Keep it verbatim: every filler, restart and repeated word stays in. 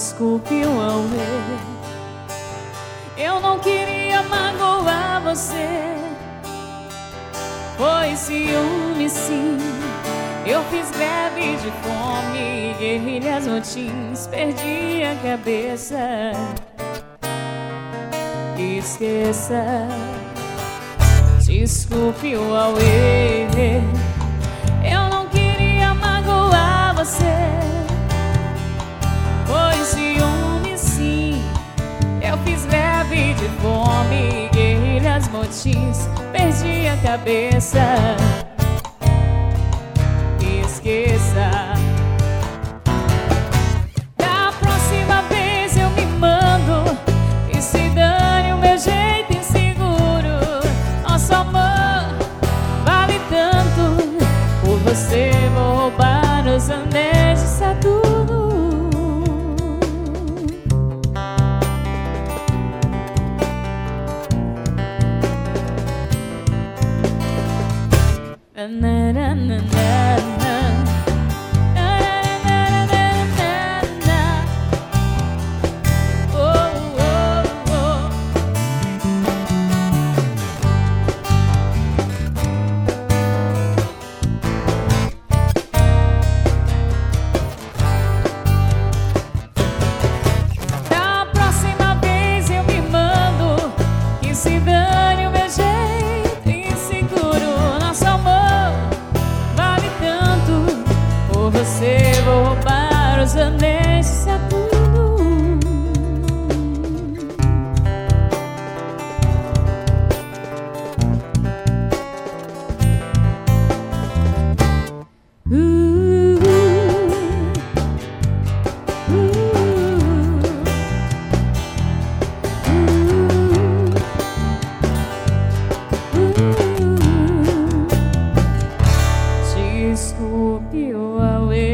Desculpe o auê. Eu não queria magoar você. Foi ciúme sim. Eu fiz greve de fome, guerrilhas, motins, perdi a cabeça. Esqueça. Desculpe o auê. Eu não queria magoar você. Foi ciúme sim. Eu fiz greve de fome, guerrilhas, motins, perdi a cabeça. Esqueça. Da próxima vez eu me mando e se dane o meu jeito inseguro. Nosso amor vale tanto. Por você vou roubar os anéis de Saturno. Na, na, na, na, na. Você vou roubar os anéis de Saturno. uh, uh, uh, uh, uh. Desculpe o auê.